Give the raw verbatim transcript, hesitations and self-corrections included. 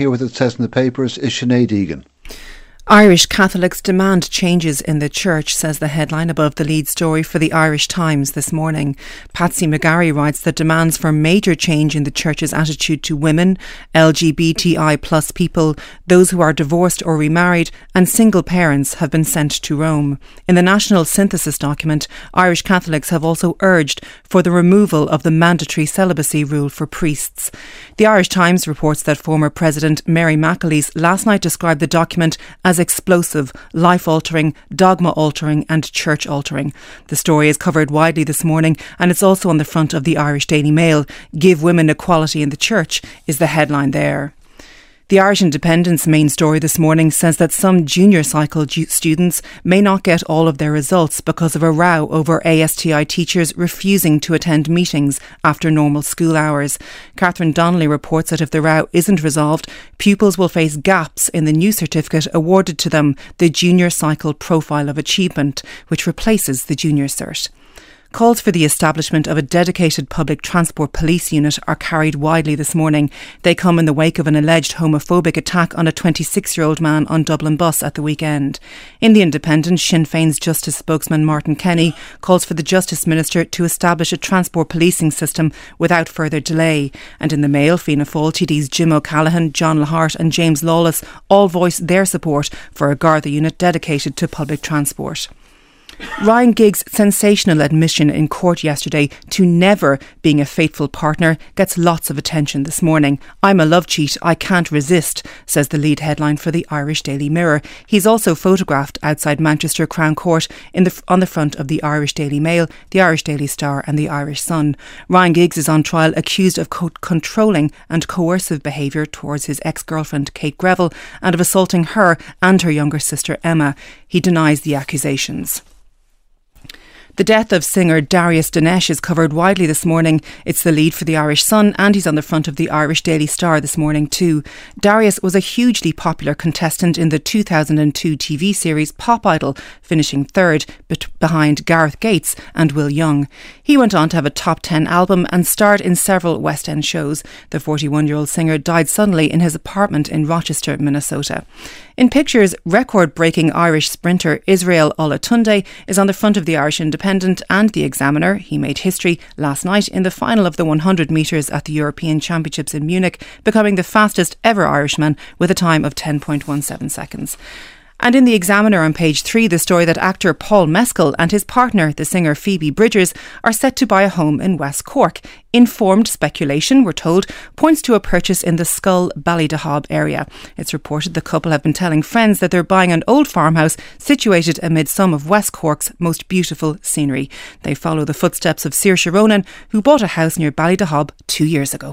here with it says in the papers is Sinead Egan. Irish Catholics demand changes in the church, says the headline above the lead story for the Irish Times this morning. Patsy McGarry writes that demands for major change in the church's attitude to women, L G B T I plus people, those who are divorced or remarried, and single parents have been sent to Rome. In the National Synthesis document, Irish Catholics have also urged for the removal of the mandatory celibacy rule for priests. The Irish Times reports that former President Mary McAleese last night described the document as explosive, life-altering, dogma-altering and church-altering. The story is covered widely this morning and it's also on the front of the Irish Daily Mail. Give women equality in the church is the headline there. The Irish Independent's main story this morning says that some junior cycle ju- students may not get all of their results because of a row over A S T I teachers refusing to attend meetings after normal school hours. Catherine Donnelly reports that if the row isn't resolved, pupils will face gaps in the new certificate awarded to them, the Junior Cycle Profile of Achievement, which replaces the Junior Cert. Calls for the establishment of a dedicated public transport police unit are carried widely this morning. They come in the wake of an alleged homophobic attack on a twenty-six-year-old man on Dublin Bus at the weekend. In the Independent, Sinn Féin's Justice spokesman Martin Kenny calls for the Justice Minister to establish a transport policing system without further delay. And in the Mail, Fianna Fáil T Ds Jim O'Callaghan, John Lahart and James Lawless all voiced their support for a Garda unit dedicated to public transport. Ryan Giggs' sensational admission in court yesterday to never being a faithful partner gets lots of attention this morning. I'm a love cheat, I can't resist, says the lead headline for the Irish Daily Mirror. He's also photographed outside Manchester Crown Court in the, on the front of the Irish Daily Mail, the Irish Daily Star and the Irish Sun. Ryan Giggs is on trial accused of co- controlling and coercive behaviour towards his ex-girlfriend Kate Greville and of assaulting her and her younger sister Emma. He denies the accusations. The death of singer Darius Dinesh is covered widely this morning. It's the lead for the Irish Sun and he's on the front of the Irish Daily Star this morning too. Darius was a hugely popular contestant in the two thousand two T V series Pop Idol, finishing third bet- behind Gareth Gates and Will Young. He went on to have a top ten album and starred in several West End shows. The forty-one-year-old singer died suddenly in his apartment in Rochester, Minnesota. In pictures, record-breaking Irish sprinter Israel Olatunde is on the front of the Irish Independent and the Examiner. He made history last night in the final of the one hundred metres at the European Championships in Munich, becoming the fastest ever Irishman with a time of ten point one seven seconds. And in the Examiner on page three, the story that actor Paul Mescal and his partner, the singer Phoebe Bridgers, are set to buy a home in West Cork. Informed speculation, we're told, points to a purchase in the Schull Ballydehob area. It's reported the couple have been telling friends that they're buying an old farmhouse situated amid some of West Cork's most beautiful scenery. They follow the footsteps of Saoirse Ronan, who bought a house near Ballydehob two years ago.